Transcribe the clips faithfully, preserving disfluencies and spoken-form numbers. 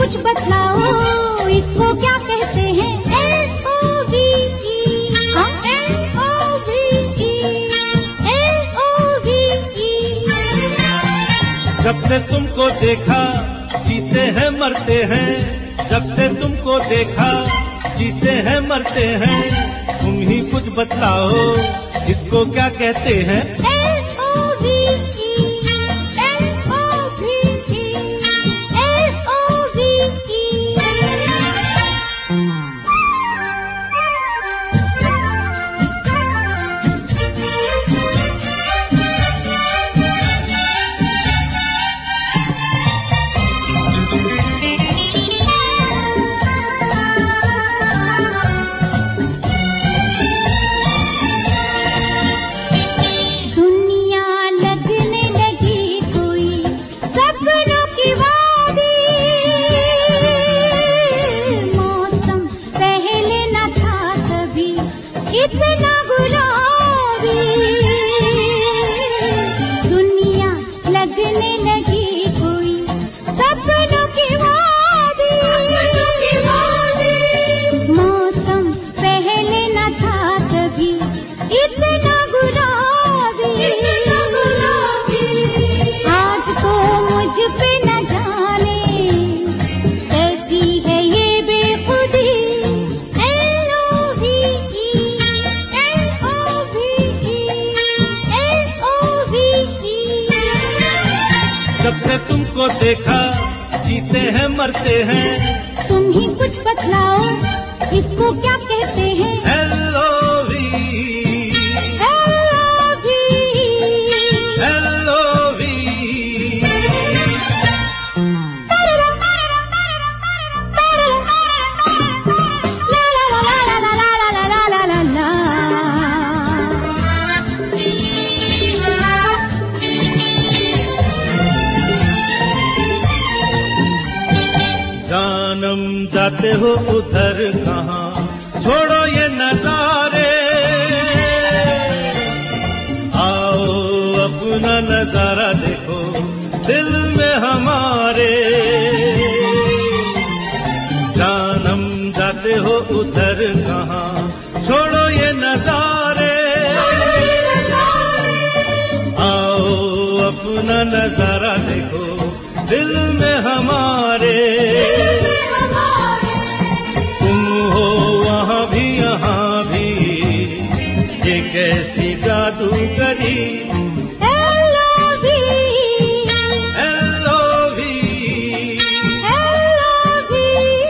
कुछ बतलाओ, इसको क्या कहते हैं? एल ओ वी ई, हाँ L O V E, L O V E. जब से तुमको देखा जीते हैं मरते हैं, जब से तुमको देखा जीते हैं मरते हैं, तुम ही कुछ बतलाओ, इसको क्या कहते हैं? L O V E, L O V E, L O V E. इतना गुलाबी दुनिया लगने लगी कोई सपनों की वादी, मौसम पहले न था कभी इतना गुलाबी, आज तो मुझ पे न जाने कैसी है ये बेखुदी। जब से तुमको देखा जीते हैं मरते हैं, तुम ही कुछ बतलाओ, इसको क्या कहते हैं? L O V, L O V, L O V. जानम जाते हो उधर कहाँ, छोड़ो ये नजारे, आओ अपना नजारा देखो दिल में हमारे। जानम जाते हो उधर कहाँ, छोड़ो ये नजारे, आओ अपना नजारा देखो दिल में हमारे। तुम हो वहाँ भी यहाँ भी, ये कैसी जादू करी। L O V, L O V, L O V.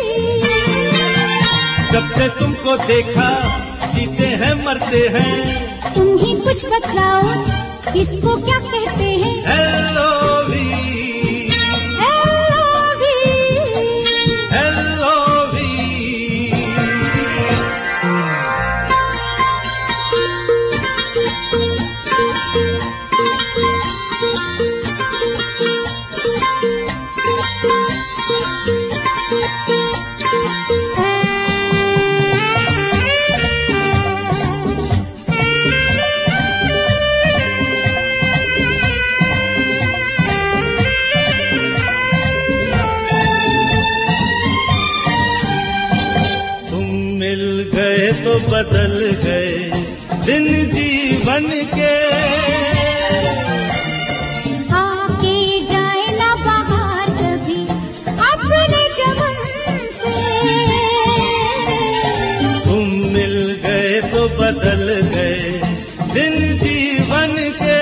जब से तुमको देखा जीते हैं मरते हैं, तुम ही कुछ बतलाओ, इसको क्या कहते हैं? L O V, L O V, L O V. तो बदल गए दिन जीवन के, आके जाए ना बाहर कभी अपने चमन से। तुम मिल गए तो बदल गए दिन जीवन के,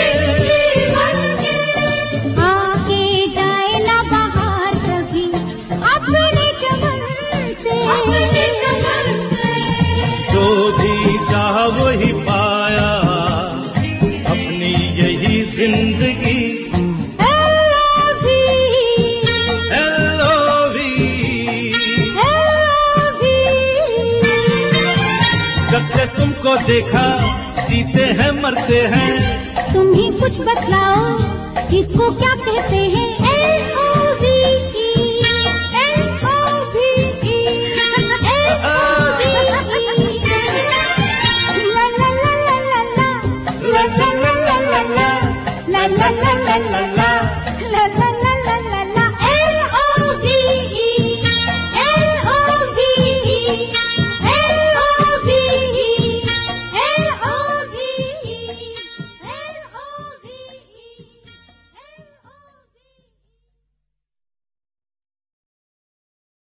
आके जाए ना बाहर कभी अपने चमन से। जो भी चाहा वही पाया अपनी यही जिंदगी। L O V, L O V, L O V. जब से तुमको देखा जीते हैं मरते हैं, तुम ही कुछ बतलाओ, इसको क्या कहते